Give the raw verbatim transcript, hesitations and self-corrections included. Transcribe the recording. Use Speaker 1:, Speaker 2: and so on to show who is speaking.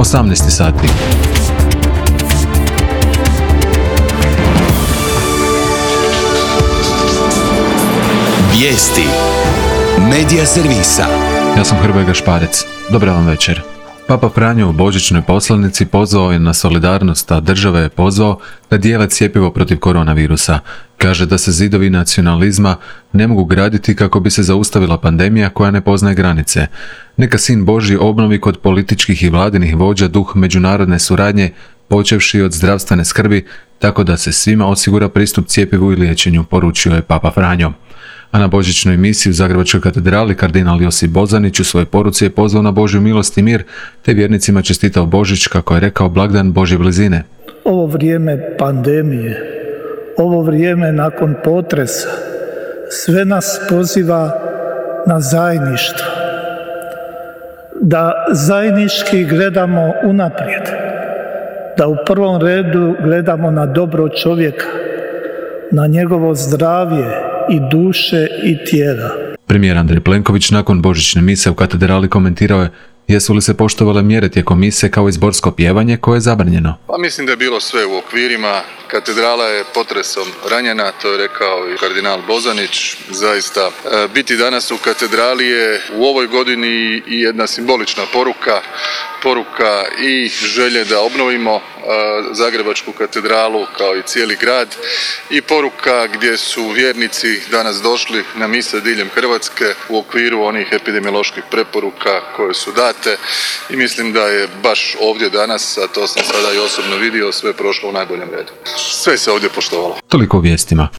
Speaker 1: osamnaest sati.
Speaker 2: Vijesti Medija servisa.
Speaker 1: Ja sam Hrvoje Gašparec. Dobar vam večer. Papa Franjo u božićnoj poslanici pozvao je na solidarnost, a države je pozvao da dijele cjepivo protiv koronavirusa. Kaže da se zidovi nacionalizma ne mogu graditi kako bi se zaustavila pandemija koja ne poznaje granice. Neka Sin Božji obnovi kod političkih i vladinih vođa duh međunarodne suradnje, počevši od zdravstvene skrbi, tako da se svima osigura pristup cjepivu i liječenju, poručio je Papa Franjo. A na božićnoj misiji u Zagrebačkoj katedrali kardinal Josip Bozanić u svojoj poruci je pozvao na Božju milost i mir, te vjernicima čestitao Božić, kako je rekao, blagdan Božje blizine.
Speaker 3: Ovo vrijeme pandemije, ovo vrijeme nakon potresa, sve nas poziva na zajedništvo. Da zajednički gledamo unaprijed, da u prvom redu gledamo na dobro čovjeka, na njegovo zdravlje i duše i tijela.
Speaker 1: Premijer Andrej Plenković nakon božićne mise u katedrali komentirao je jesu li se poštovale mjere tijekom mise kao i zborsko pjevanje koje je zabranjeno.
Speaker 4: Pa mislim da je bilo sve u okvirima. Katedrala je potresom ranjena, to je rekao i kardinal Bozanić. Zaista biti danas u katedrali je u ovoj godini i jedna simbolična poruka, poruka i želje da obnovimo Zagrebačku katedralu kao i cijeli grad i poruka gdje su vjernici danas došli na mise diljem Hrvatske u okviru onih epidemioloških preporuka koje su date i mislim da je baš ovdje danas, a to sam sada i osobno vidio, sve prošlo u najboljem redu. Sve se ovdje poštovalo.
Speaker 1: Toliko u vijestima.